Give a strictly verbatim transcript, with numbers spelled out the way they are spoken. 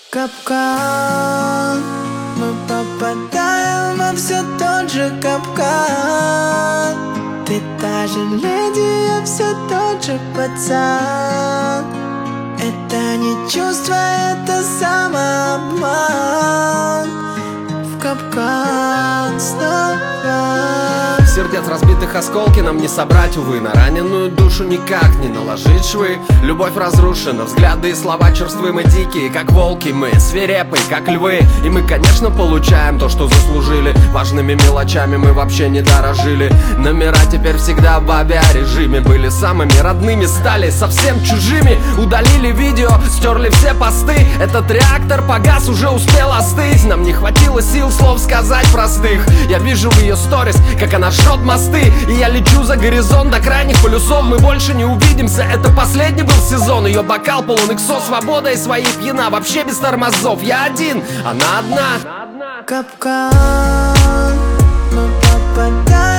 Капкан, мы попадаем во все тот же капкан. Ты та же леди, я все тот же пацан. Это не чувство, это самообман. В капкан снова. Сердец разбитых осколки нам не собрать, увы. На раненую душу никак не наложить швы. Любовь разрушена, взгляды и слова черствы. Мы дикие, как волки, мы свирепые, как львы. И мы, конечно, получаем то, что заслужили. Важными мелочами мы вообще не дорожили. Номера теперь всегда в авиарежиме. Были самыми родными, стали совсем чужими. Удалили видео, стерли все посты. Этот реактор погас, уже успел остыть. Нам не хватило сил слов сказать простых. Я вижу в ее сторис, как она жжет мосты. И я лечу за горизонт до крайних полюсов. Мы больше не увидимся, это последний был сезон. Ее бокал полон иксо, свобода и своей пьяна. Вообще без тормозов, я один, она одна. Капкан, мы попадаем